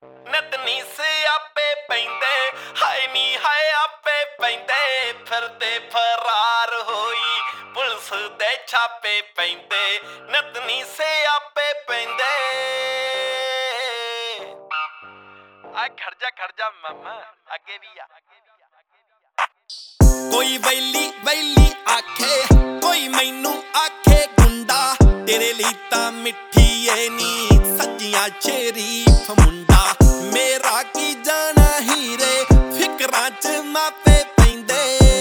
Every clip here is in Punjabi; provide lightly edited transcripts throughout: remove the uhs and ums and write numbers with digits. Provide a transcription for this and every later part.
ਨਤਨੀ ਸਿਆਪੇ ਪੈਂਦੇ ਹਾਏ ਨੀ ਹਾਏ ਆਪੇ ਪੈਂਦੇ ਫਿਰਦੇ ਫਰਾਰ ਹੋਈ ਪੁਲਿਸ ਦੇ ਛਾਪੇ ਪੈਂਦੇ ਨਤਨੀ ਸਿਆਪੇ ਪੈਂਦੇ ਆ ਖੜ ਜਾ ਮਾਮਾ ਅੱਗੇ ਵੀ ਆ ਕੋਈ ਵੈਲੀ ਵੈਲੀ ਆਖੇ ਕੋਈ ਮੈਨੂੰ ਆਖੇ ਗੁੰਡਾ ਤੇਰੇ ਲਈ ਤਾਂ ਮਿੱਠੀ ਏ ਨੀ ਸੱਜੀਆਂ ਸ਼ਰੀਫ ਮੁੰਡਾ ਮੇਰਾ ਕੀ ਜਾਣਾ ਹੀਰੇ ਫਿਕਰਾਂ ਚ ਮਾਪੇ ਪੈਂਦੇ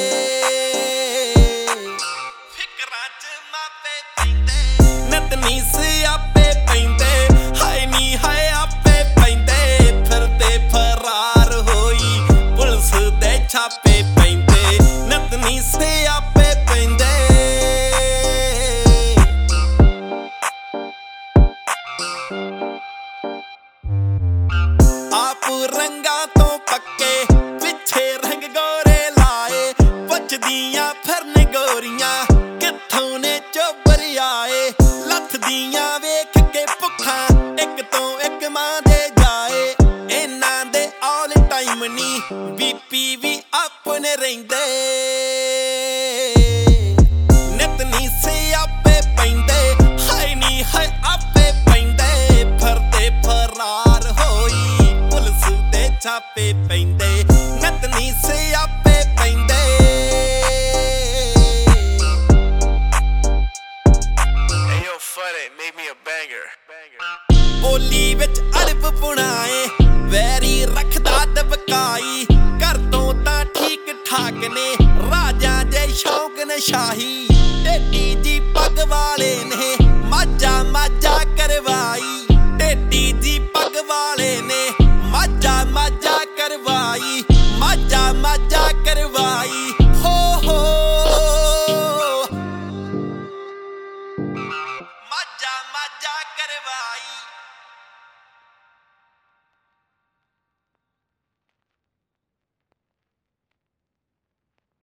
ਫਿਕਰਾਂ ਚ ਮਾਪੇ ਪੈਂਦੇ ਨਤਨੀ ਸਿਆਪੇ ਪੈਂਦੇ ਹਾਏ ਨੀ ਹਾਏ ਆਪੇ ਪੈਂਦੇ ਫਿਰਦੇ ਫਰਾਰ ਹੋਈ ਪੁਲਿਸ ਦੇ ਛਾਪੇ ਪੈਂਦੇ ਨਤਨੀ ਸਿਆਪੇ ਪੈਂਦੇ ਆਪ ਰੰਗਾਂ ਤੋਂ ਪੱਕੇ ਪਿੱਛੇ ਰੰਗ ਗੋਰੇ ਲਾਏ ਪੁੱਛਦੀਆਂ ਫਿਰਨ ਗੋਰੀਆਂ ਕਿੱਥੋਂ ਨੇ ਚੋਬਰ ਆਏ ਲੱਥਦੀਆਂ ਵੇਖ ਕੇ ਭੁੱਖਾਂ ਇੱਕ ਤੋਂ ਇੱਕ ਮਾਂ ਦੇ ਜਾਏ ਇਹਨਾਂ ਦੇ ਆਲ ਟਾਈਮ ਨੀ ਬੀਪੀ ਵੀ ਆਪਣੇ ਰਹਿੰਦੇ ਨਤਨੀ ਸਿਆਪੇ ਪੈਂਦੇ ਹਾਏ ਨੀ ਹਾਏ ਆਪੇ ਪੈਂਦੇ ਫਿਰਦੇ ਫਰਾਰ ਹੋਈ ਪੁਲਿਸ ਦੇ ਛਾਪੇ ਪੈਂਦੇ ਨਤਨੀ ਸਿਆਪੇ ਪੈਂਦੇ Ayo, Funny, make me a banger. ਬੋਲੀ ਵਿੱਚ ਅੜਬ ਪੁਣਾਏ ਵੈਰੀ ਰੱਖਦਾ ਦਬਕਾਈ ਘਰ ਤੋਂ ਤਾਂ ਠੀਕ ਠਾਕ ਨੇ ਰਾਜਾਂ ਦੇ ਸ਼ੌਂਕ ਨਸ਼ਾਹੀ ਢੇਡੀ ਜੀ ਪੱਗ ਵਾਲੇ ਨੇ ਮਾਝਾ ਮਾਝਾ ਕਰਵਾਈ ਢੇਡੀ ਜੀ ਪੱਗ ਵਾਲੇ ਨੇ ਮਾਝਾ ਮਾਝਾ ਕਰਵਾਈ ਮਾਝਾ ਮਾਝਾ